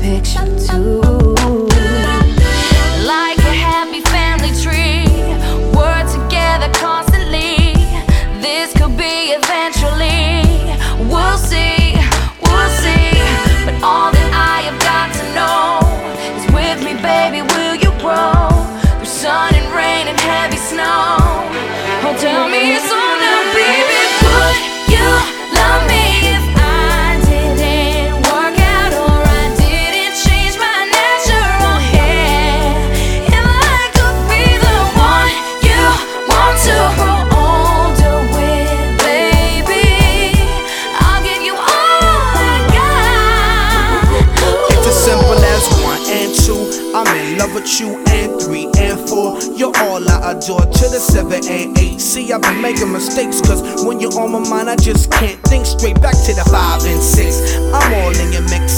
picture too. Like a happy family tree, we're together constantly. This could be eventually. We'll see, we'll see. But all that I have got to know is with me, baby, will you grow through sun and rain and heavy snow? Oh, tell me it's on now, baby. Would you love me if I didn't work out or I didn't change my natural hair? If I could be the one you want to grow older with, baby, I'll give you all I got. It's as simple as 1 and 2. I'm in love with you, and 3 and 4. You're all I adore. To the 7 and 8. See, I've been making mistakes, cause when you're on my mind, I just can't think straight. Back to the 5 and 6. I'm all in your mix.